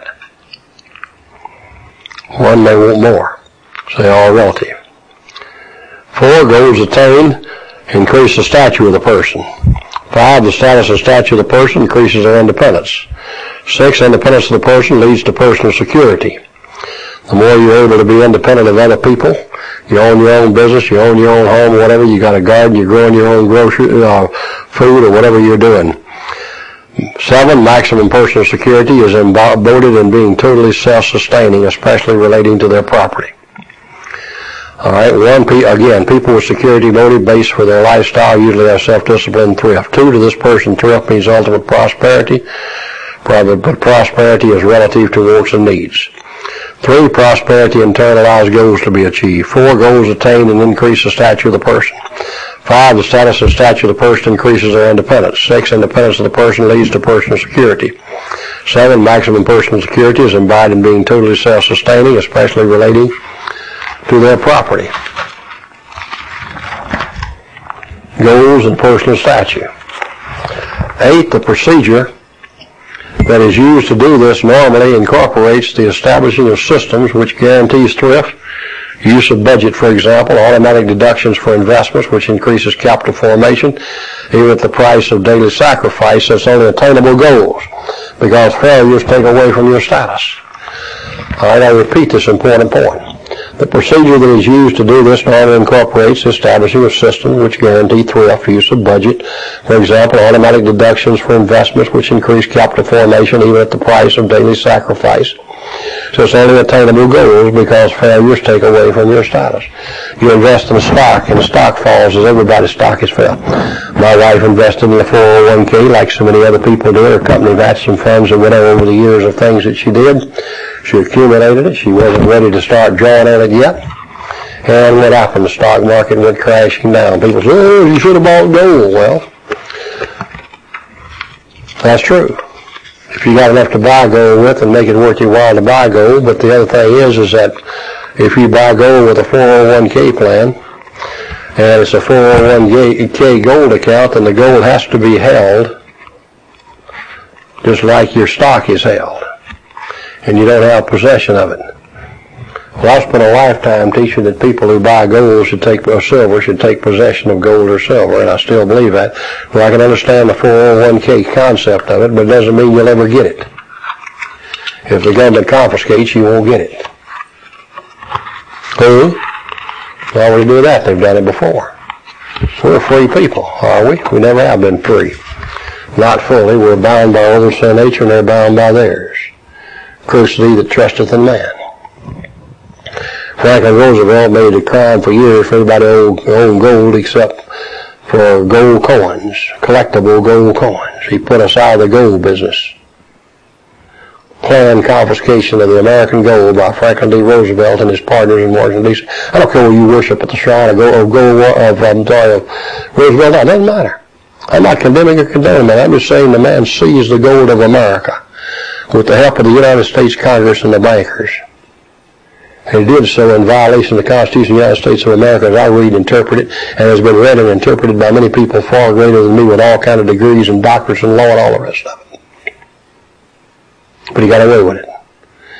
One, they want more. So they are relative. Four, goals attained increase the stature of the person. Five, the status and stature of the person increases their independence. Six, independence of the person leads to personal security. The more you're able to be independent of other people, you own your own business, you own your own home, whatever, you got a garden, you're growing your own grocery, uh, food, or whatever you're doing. Seven, maximum personal security is embodied in being totally self-sustaining, especially relating to their property. All right, one, again, people with security motive based for their lifestyle usually have self-discipline and thrift. Two, to this person, thrift means ultimate prosperity, but prosperity is relative to wants and needs. Three, prosperity in turn allows goals to be achieved. Four, goals attained and increase the stature of the person. Five, the status and stature of the person increases their independence. Six, independence of the person leads to personal security. Seven, maximum personal security is embodied in being totally self-sustaining, especially relating to their property. Goals and personal stature. Eight, the procedure that is used to do this normally incorporates the establishing of systems which guarantees thrift, use of budget, for example, automatic deductions for investments, which increases capital formation, even at the price of daily sacrifice. That's only attainable goals, because failures take away from your status. All right, I repeat this important point. The procedure that is used to do this normally incorporates establishing a system which guarantee thrift, use of budget, for example, automatic deductions for investments which increase capital formation even at the price of daily sacrifice. So it's only attainable goals because failures take away from your status. You invest in stock, and the stock falls as everybody's stock is fell. My wife invested in the four oh one k like so many other people do. Her company matched some funds that went over the years of things that she did. She accumulated it. She wasn't ready to start drawing on it yet. And what happened? The stock market went crashing down. People say, oh, you should have bought gold. Well, that's true. If you got enough to buy gold with and make it worth your while to buy gold. But the other thing is, is that if you buy gold with a four oh one k plan, and it's a four oh one k gold account, then the gold has to be held just like your stock is held. And you don't have possession of it. Well, I spent a lifetime teaching that people who buy gold should take, or silver should take possession of gold or silver, and I still believe that. Well, I can understand the four oh one k concept of it, but it doesn't mean you'll ever get it. If the government confiscates, you won't get it. Who? Well, we do that. They've done it before. We're free people, are we? We never have been free. Not fully. We're bound by our own sin nature, and they're bound by theirs. Curse thee that trusteth in man. Franklin Roosevelt made it a crime for years for everybody to own gold except for gold coins, collectible gold coins. He put us out of the gold business. Planned confiscation of the American gold by Franklin D. Roosevelt and his partners in Washington, D C I don't care where you worship at the shrine of gold, of, gold, of, um, sorry, of Roosevelt. It doesn't matter. I'm not condemning or condoning that. I'm just saying the man seized the gold of America with the help of the United States Congress and the bankers. And he did so in violation of the Constitution of the United States of America, as I read and interpret it, and has been read and interpreted by many people far greater than me with all kind of degrees and doctorates in law and all the rest of it. But he got away with it.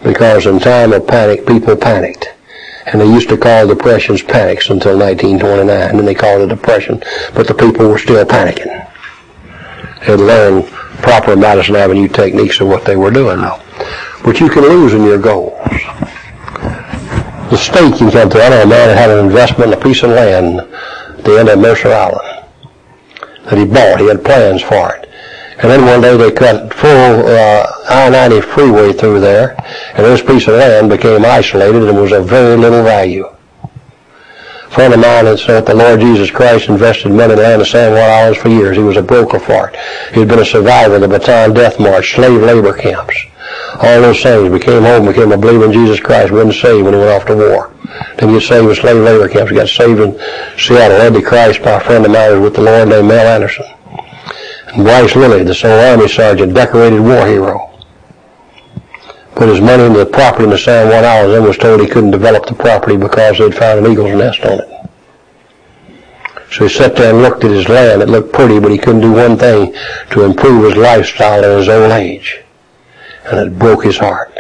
because in time of panic, people panicked. And they used to call depressions panics until nineteen twenty-nine, and then they called it depression, but the people were still panicking. They had learned proper Madison Avenue techniques of what they were doing now. But you can lose in your goals. The state can come to. I know a man that had an investment in a piece of land at the end of Mercer Island that he bought. He had plans for it. And then one day they cut full uh, I ninety freeway through there, and this piece of land became isolated and was of very little value. A friend of mine had said the Lord Jesus Christ invested money in the land of San Juan Islands for years. He was a broker for it. He had been a survivor of the Bataan Death March, slave labor camps, all those things. He came home, became a believer in Jesus Christ, wasn't saved when he went off to war. Didn't get saved in slave labor camps. He got saved in Seattle, led to Christ by a friend of mine who was with the Lord named Mel Anderson. And Bryce Lilly, the Soul Army Sergeant, decorated war hero, put his money into the property in the San Juan Islands and was told he couldn't develop the property because they'd found an eagle's nest on it. So he sat there and looked at his land. It looked pretty, but he couldn't do one thing to improve his lifestyle in his old age. And it broke his heart.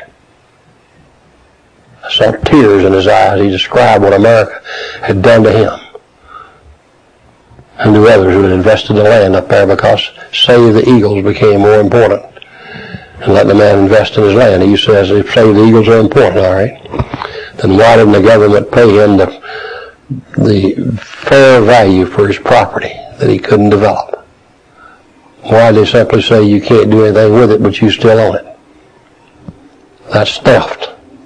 I saw tears in his eyes. He described what America had done to him and to others who had invested the land up there, because Save the Eagles became more important and let the man invest in his land. He says, if Save the Eagles are important, all right, then why didn't the government pay him the, the fair value for his property that he couldn't develop? Why did they simply say you can't do anything with it, but you still own it? That's theft.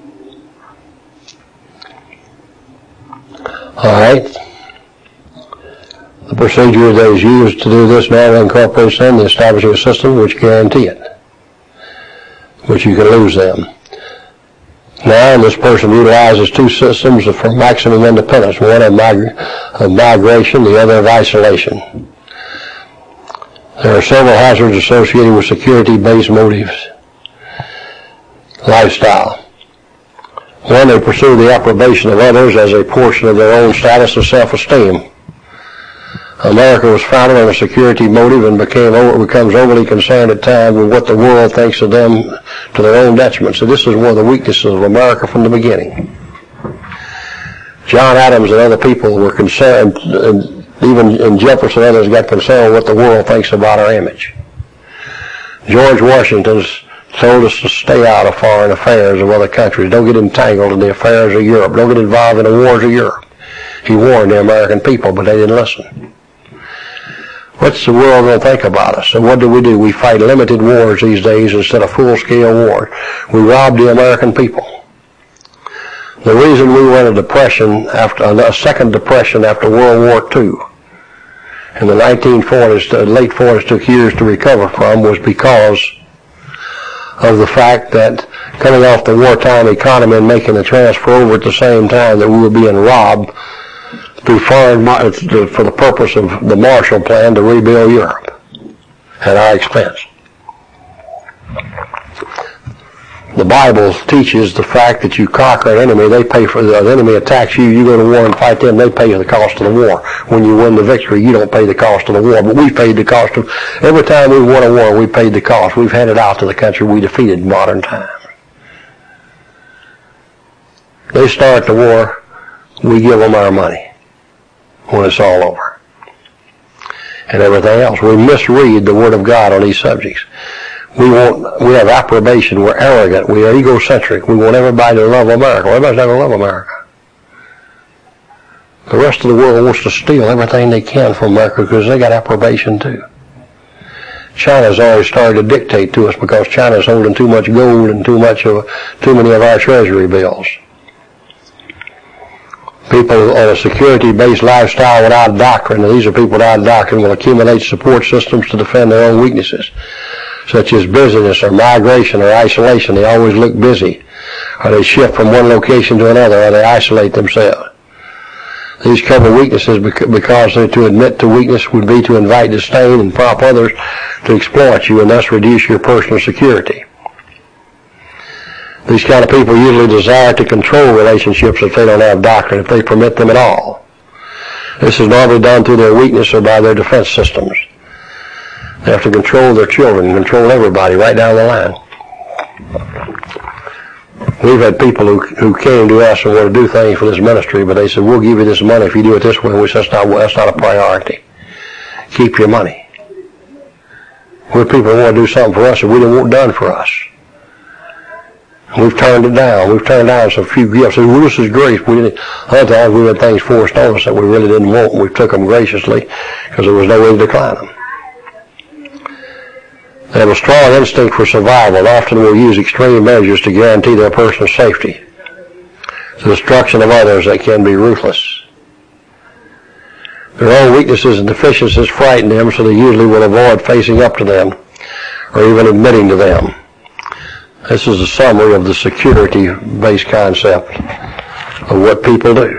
All right. The procedure that is used to do this now incorporates in the establishing a system which guarantee it, which you can lose them. Now, this person utilizes two systems for maximum independence, one of, mig- of migration, the other of isolation. There are several hazards associated with security-based motives. Lifestyle. One, they pursue the approbation of others as a portion of their own status and self-esteem. America was founded on a security motive and became over, becomes overly concerned at times with what the world thinks of them to their own detriment. So this is one of the weaknesses of America from the beginning. John Adams and other people were concerned, and even in Jefferson and others got concerned with what the world thinks about our image. George Washington's told us to stay out of foreign affairs of other countries. Don't get entangled in the affairs of Europe. Don't get involved in the wars of Europe. He warned the American people, but they didn't listen. What's the world going to think about us? And what do we do? We fight limited wars these days instead of full-scale wars. We rob the American people. The reason we went into depression, after a second depression after World War Two, in the nineteen forties, the late forties took years to recover from, was because of the fact that coming off the wartime economy and making the transfer over at the same time that we were being robbed through foreign, for the purpose of the Marshall Plan to rebuild Europe at our expense. The Bible teaches the fact that you conquer an enemy, they pay for, the enemy attacks you, you go to war and fight them, they pay the cost of the war. When you win the victory, you don't pay the cost of the war, but we paid the cost of, every time we won a war, we paid the cost. We've handed out to the country we defeated in modern times. They start the war, we give them our money when it's all over. And everything else. We misread the Word of God on these subjects. We want, we have approbation, we're arrogant, we are egocentric, we want everybody to love America. Everybody's not going to love America. The rest of the world wants to steal everything they can from America because they got approbation too. China's already started to dictate to us because China's holding too much gold and too much of, too many of our treasury bills. People on a security-based lifestyle without doctrine, and these are people without doctrine, will accumulate support systems to defend their own weaknesses, such as busyness or migration or isolation. They always look busy, or they shift from one location to another, or they isolate themselves. These cover weaknesses because to admit to weakness would be to invite disdain and prompt others to exploit you and thus reduce your personal security. These kind of people usually desire to control relationships if they don't have doctrine, if they permit them at all. This is normally done through their weakness or by their defense systems. They have to control their children, control everybody right down the line. We've had people who who came to us and want to do things for this ministry, but they said, we'll give you this money if you do it this way. We said, that's not, that's not a priority. Keep your money. We're people who want to do something for us that we didn't want done for us. We've turned it down. We've turned down some few gifts. Well, this is grace. We didn't, other times we had things forced on us that we really didn't want, and we took them graciously because there was no way to decline them. They have a strong instinct for survival and often will use extreme measures to guarantee their personal safety. The destruction of others, they can be ruthless. Their own weaknesses and deficiencies frighten them, so they usually will avoid facing up to them or even admitting to them. This is a summary of the security-based concept of what people do.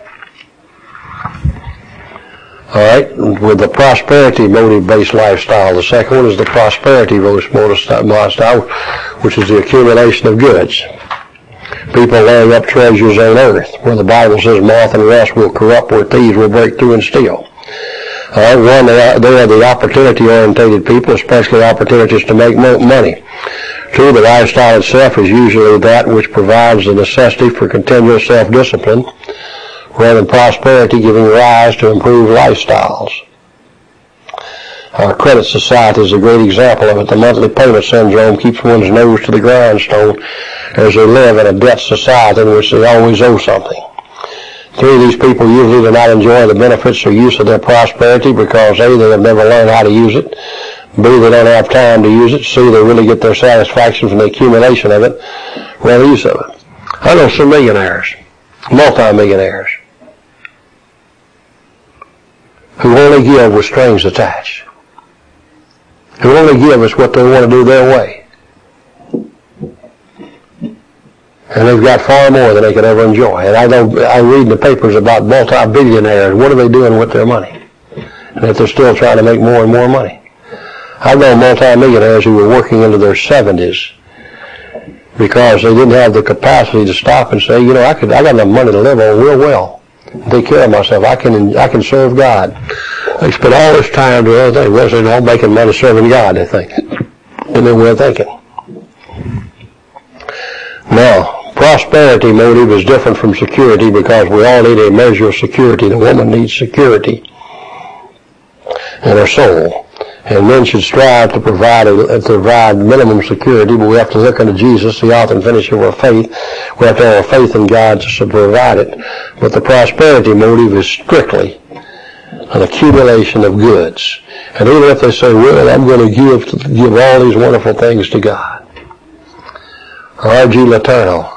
All right, with the prosperity motive-based lifestyle. The second one is the prosperity lifestyle, which is the accumulation of goods. People laying up treasures on earth, where the Bible says moth and rust will corrupt, where thieves will break through and steal. All right, one, they are, they are the opportunity-orientated people, especially opportunities to make money. Two, the lifestyle itself is usually that which provides the necessity for continuous self-discipline, rather than prosperity giving rise to improved lifestyles. Our credit society is a great example of it. The monthly payment syndrome keeps one's nose to the grindstone as they live in a debt society in which they always owe something. Three, these people usually do not enjoy the benefits or use of their prosperity because A, they have never learned how to use it, B, they don't have time to use it, C, they really get their satisfaction from the accumulation of it, rather than use of it. I know some millionaires, multi-millionaires, who only give with strings attached, who only give us what they want to do their way. And they've got far more than they could ever enjoy. And I know, I read in the papers about multi-billionaires. What are they doing with their money? And that they're still trying to make more and more money. I know multi-millionaires who were working into their seventies because they didn't have the capacity to stop and say, you know, I could, I got enough money to live on real well. Take care of myself. I can, I can serve God. They spend all this time doing other things. Well, they're all making money serving God, they think. And then we're thinking. Now, prosperity motive is different from security because we all need a measure of security. The woman needs security in her soul. And men should strive to provide a, to provide minimum security, but we have to look unto Jesus, the author and finisher of our faith. We have to have our faith in God to provide it. But the prosperity motive is strictly an accumulation of goods. And even if they say, well, I'm going to give, give all these wonderful things to God. R G Letourneau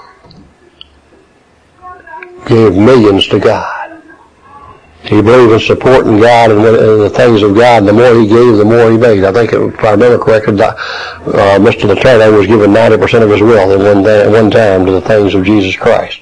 gave millions to God. He believed in supporting God and the things of God. The more he gave, the more he made. I think, if I remember correctly, uh, Mister Letourneau was given ninety percent of his wealth at one, day, at one time to the things of Jesus Christ.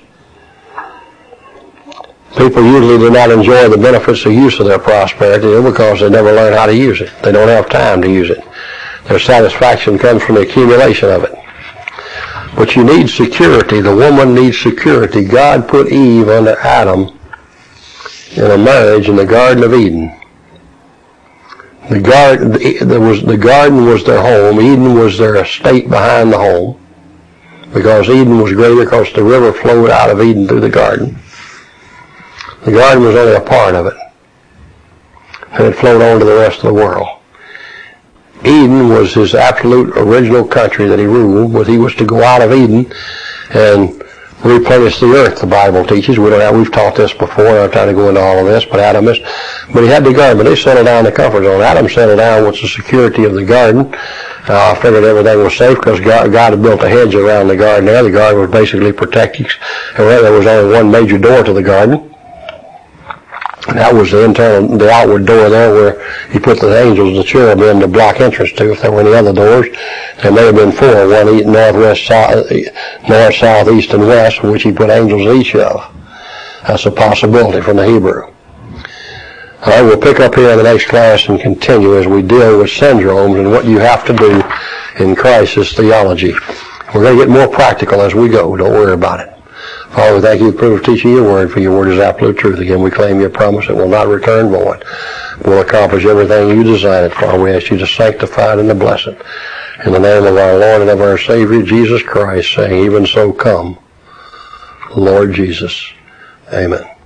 People usually do not enjoy the benefits of use of their prosperity because they never learn how to use it. They don't have time to use it. Their satisfaction comes from the accumulation of it. But you need security. The woman needs security. God put Eve under Adam in a marriage in the Garden of Eden. The garden, there was, the garden was their home. Eden was their estate behind the home. Because Eden was greater because the river flowed out of Eden through the garden. The garden was only a part of it. And it flowed on to the rest of the world. Eden was his absolute original country that he ruled, but he was to go out of Eden and replenish the earth, the Bible teaches. We don't have, we've taught this before, I'm not trying to go into all of this, but Adam is, but he had the garden, but they settled down in the comfort zone. Adam settled down with the security of the garden. I uh, figured everything was safe because God, God had built a hedge around the garden there. The garden was basically protected. There was only one major door to the garden. And that was the internal, the outward door there where he put the angels, the cherubim, to block entrance to. If there were any other doors, there may have been four, one north, west, south, north, south, east, and west, which he put angels in each of. That's a possibility from the Hebrew. All right, we'll pick up here in the next class and continue as we deal with syndromes and what you have to do in crisis theology. We're going to get more practical as we go. Don't worry about it. Father, we thank you for teaching your word, for your word is absolute truth. Again, we claim your promise. It will not return void. We'll accomplish everything you design it for. We ask you to sanctify it and to bless it. in the name of our Lord and of our Savior, Jesus Christ, saying, even so come, Lord Jesus. Amen.